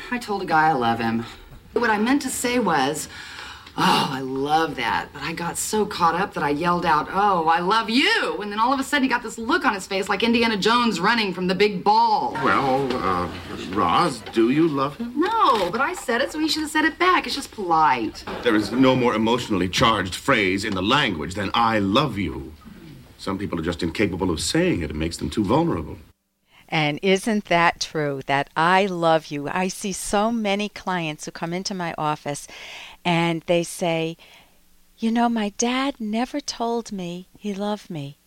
I told a guy I love him. What I meant to say was, oh, I love that. But I got so caught up that I yelled out, oh, I love you. And then all of a sudden he got this look on his face like Indiana Jones running from the big ball. Well, Roz, do you love him? No, but I said it, so he should have said it back. It's just polite. There is no more emotionally charged phrase in the language than I love you. Some people are just incapable of saying it. It makes them too vulnerable. And isn't that true, that I love you? I see so many clients who come into my office and they say, you know, my dad never told me he loved me.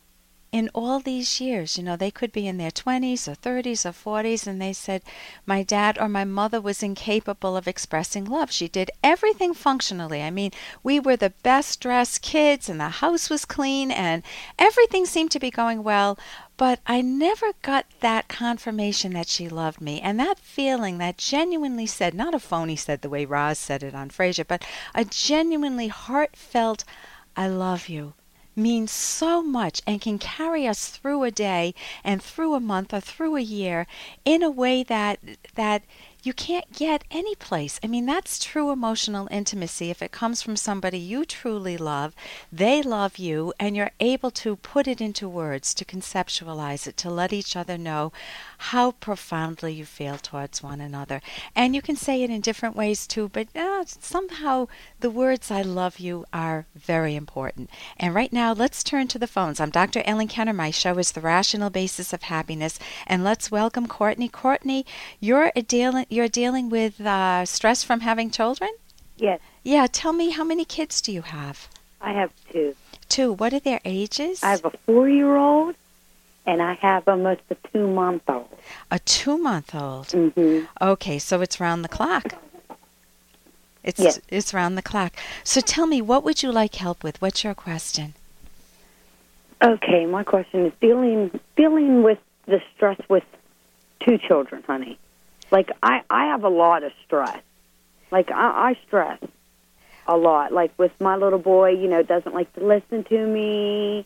In all these years, you know, they could be in their 20s or 30s or 40s, and they said, my dad or my mother was incapable of expressing love. She did everything functionally. I mean, we were the best dressed kids, and the house was clean, and everything seemed to be going well, but I never got that confirmation that she loved me. And that feeling that genuinely said, not a phony said the way Roz said it on Frasier, but a genuinely heartfelt, I love you, means so much and can carry us through a day and through a month or through a year in a way that you can't get any place. I mean, that's true emotional intimacy. If it comes from somebody you truly love, they love you, and you're able to put it into words, to conceptualize it, to let each other know how profoundly you feel towards one another. And you can say it in different ways too, but somehow the words I love you are very important. And right now, let's turn to the phones. I'm Dr. Ellen Kenner. My show is The Rational Basis of Happiness. And let's welcome Courtney. Courtney, you're dealing with stress from having children? Yes. Yeah, tell me, how many kids do you have? I have two. Two. What are their ages? I have a 4-year-old, and I have almost a 2-month-old. A 2-month-old? Mm-hmm. Okay, so it's round the clock. Yes. It's round the clock. So tell me, what would you like help with? What's your question? Okay, my question is dealing with the stress with 2 children, honey. Like, I have a lot of stress. Like, I stress a lot. Like, with my little boy, you know, doesn't like to listen to me,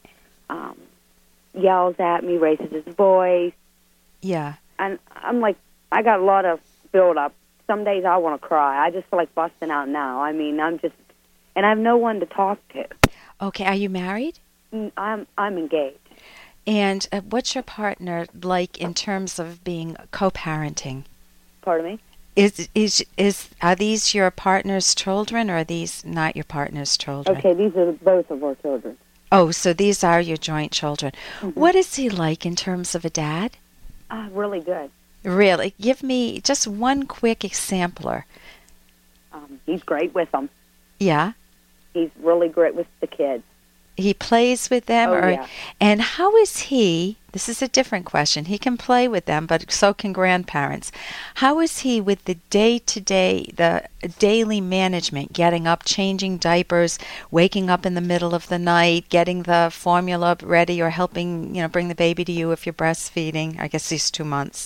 yells at me, raises his voice. Yeah. And I'm like, I got a lot of build-up. Some days I want to cry. I just feel like busting out now. I mean, and I have no one to talk to. Okay, are you married? I'm engaged. And what's your partner like in terms of being co-parenting? Pardon me? Are these your partner's children, or are these not your partner's children? Okay, these are both of our children. Oh, so these are your joint children. Mm-hmm. What is he like in terms of a dad? Really good. Really? Give me just one quick exemplar. He's great with them. Yeah? He's really great with the kids. He plays with them? Oh, yeah. And how is he, this is a different question, he can play with them, but so can grandparents. How is he with the day-to-day, the daily management, getting up, changing diapers, waking up in the middle of the night, getting the formula ready, or helping, bring the baby to you if you're breastfeeding? I guess he's 2 months.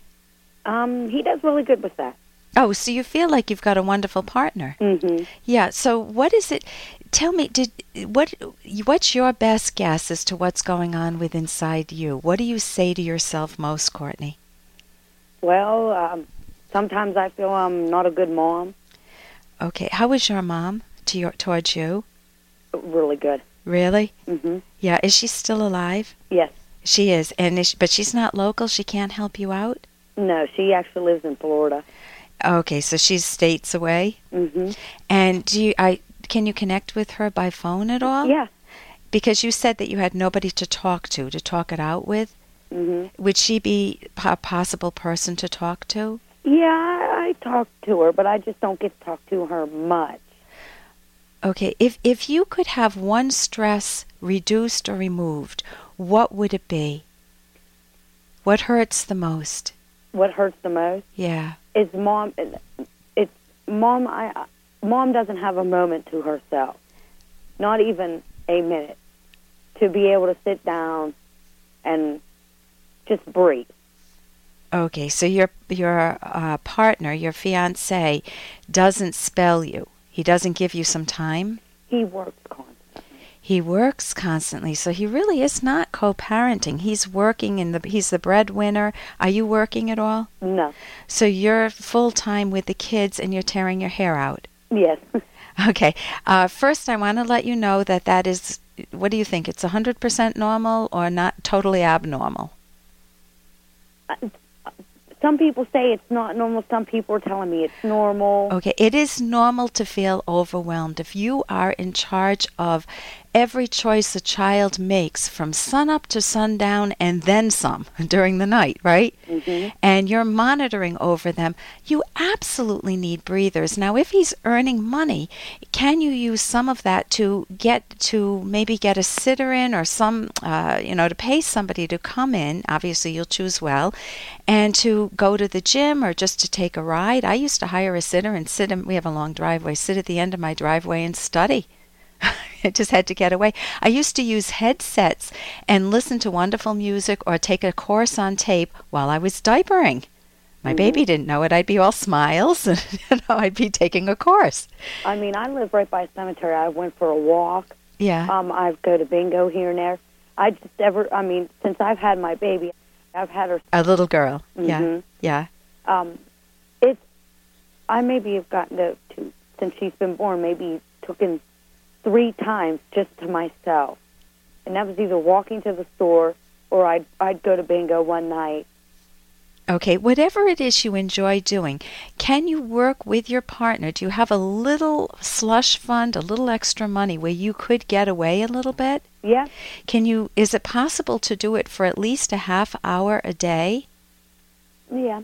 He does really good with that. Oh, so you feel like you've got a wonderful partner. Mm-hmm. Yeah, so what is it? Tell me, what's your best guess as to what's going on with inside you? What do you say to yourself most, Courtney? Well, sometimes I feel I'm not a good mom. Okay, how is your mom towards you? Really good. Really? Mm-hmm. Yeah, is she still alive? Yes. She is, but she's not local? She can't help you out? No, she actually lives in Florida. Okay, so she's states away? Mm-hmm. And can you connect with her by phone at all? Yeah. Because you said that you had nobody to talk it out with. Mm-hmm. Would she be a possible person to talk to? Yeah, I talk to her, but I just don't get to talk to her much. Okay, if you could have one stress reduced or removed, what would it be? What hurts the most? What hurts the most? Yeah. Is Mom. It's Mom. Mom doesn't have a moment to herself, not even a minute, to be able to sit down and just breathe. Okay, so your partner, your fiancé, doesn't spell you. He doesn't give you some time? He works constantly. He works constantly, so he really is not co-parenting. He's working he's the breadwinner. Are you working at all? No. So you're full-time with the kids and you're tearing your hair out. Yes. Okay. First, I want to let you know that is, what do you think? It's 100% normal or not totally abnormal? Some people say it's not normal. Some people are telling me it's normal. Okay, it is normal to feel overwhelmed. If you are in charge of every choice a child makes from sunup to sundown and then some during the night, right? Mm-hmm. And you're monitoring over them, you absolutely need breathers. Now, if he's earning money, can you use some of that to maybe get a sitter in or some, to pay somebody to come in? Obviously, you'll choose well, and to go to the gym or just to take a ride. I used to hire a sitter and we have a long driveway, sit at the end of my driveway and study. I just had to get away. I used to use headsets and listen to wonderful music or take a course on tape while I was diapering. My baby didn't know it. I'd be all smiles and I'd be taking a course. I mean, I live right by a cemetery. I went for a walk. Yeah. I go to bingo here and there. Since I've had my baby, I've had her. A little girl. Mm-hmm. Yeah. I maybe have gotten since she's been born, maybe taken 3 times just to myself. And that was either walking to the store or I'd go to bingo one night. Okay, whatever it is you enjoy doing, can you work with your partner? Do you have a little slush fund, a little extra money where you could get away a little bit? Yeah. Is it possible to do it for at least a half hour a day? Yeah.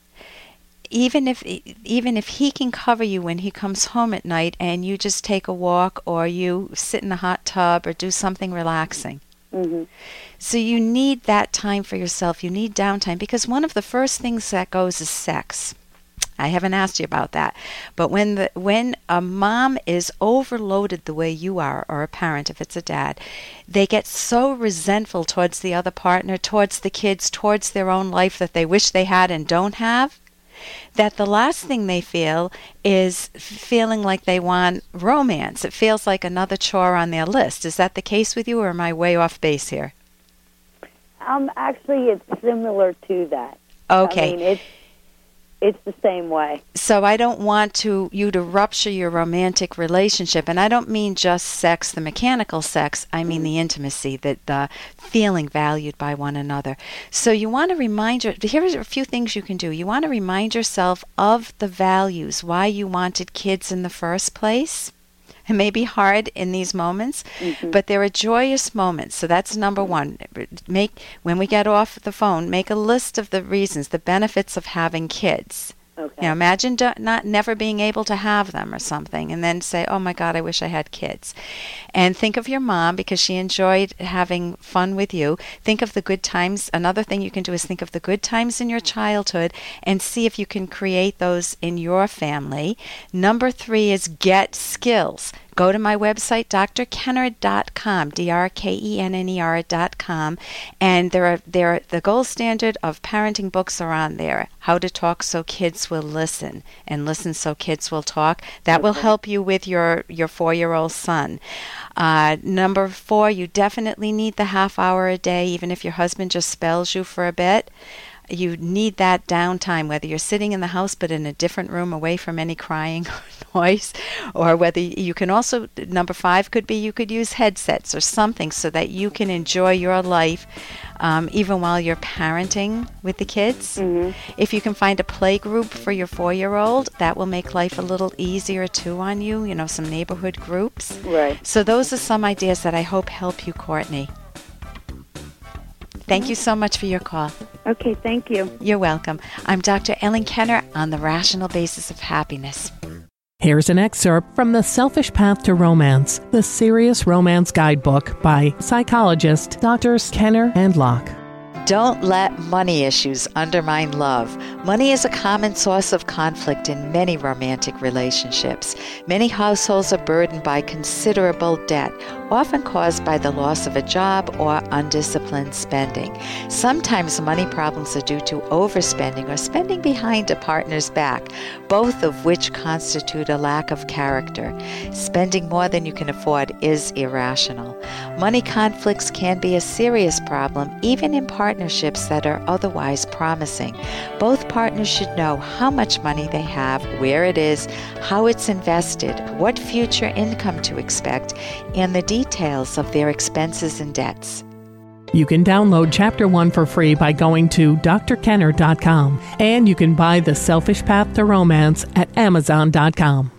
Even if he can cover you when he comes home at night and you just take a walk or you sit in a hot tub or do something relaxing. Mm-hmm. So you need that time for yourself. You need downtime because one of the first things that goes is sex. I haven't asked you about that. But when a mom is overloaded the way you are, or a parent if it's a dad, they get so resentful towards the other partner, towards the kids, towards their own life that they wish they had and don't have, that the last thing they feel is feeling like they want romance. It feels like another chore on their list. Is that the case with you, or am I way off base here? Actually, it's similar to that. Okay. I mean, it's the same way. So I don't want you to rupture your romantic relationship, and I don't mean just sex, the mechanical sex. I mean the intimacy, the feeling valued by one another. So you want to here are a few things you can do. You want to remind yourself of the values, why you wanted kids in the first place. It may be hard in these moments, but there are joyous moments. So that's number one. When we get off the phone, make a list of the reasons, the benefits of having kids. Okay. Imagine never being able to have them or something, and then say, oh my God, I wish I had kids. And think of your mom because she enjoyed having fun with you. Think of the good times. Another thing you can do is think of the good times in your childhood and see if you can create those in your family. Number 3 is get skills. Go to my website, drkenner.com, drkenner.com, and the gold standard of parenting books are on there. How to talk so kids will listen, and listen so kids will talk. That will help you with your 4-year-old son. Number 4, you definitely need the half hour a day, even if your husband just spells you for a bit. You need that downtime, whether you're sitting in the house but in a different room away from any crying noise, or whether you can also, number 5 could be you could use headsets or something so that you can enjoy your life even while you're parenting with the kids. Mm-hmm. If you can find a play group for your 4-year-old, that will make life a little easier too on you, some neighborhood groups. Right. So those are some ideas that I hope help you, Courtney. Thank you so much for your call. Okay, thank you. You're welcome. I'm Dr. Ellen Kenner on the Rational Basis of Happiness. Here's an excerpt from The Selfish Path to Romance, the Serious Romance Guidebook by psychologists Drs. Kenner and Locke. Don't let money issues undermine love. Money is a common source of conflict in many romantic relationships. Many households are burdened by considerable debt, often caused by the loss of a job or undisciplined spending. Sometimes money problems are due to overspending or spending behind a partner's back, both of which constitute a lack of character. Spending more than you can afford is irrational. Money conflicts can be a serious problem, even in partnerships that are otherwise promising. Both partners should know how much money they have, where it is, how it's invested, what future income to expect, and the details of their expenses and debts. You can download Chapter 1 for free by going to drkenner.com, and you can buy The Selfish Path to Romance at amazon.com.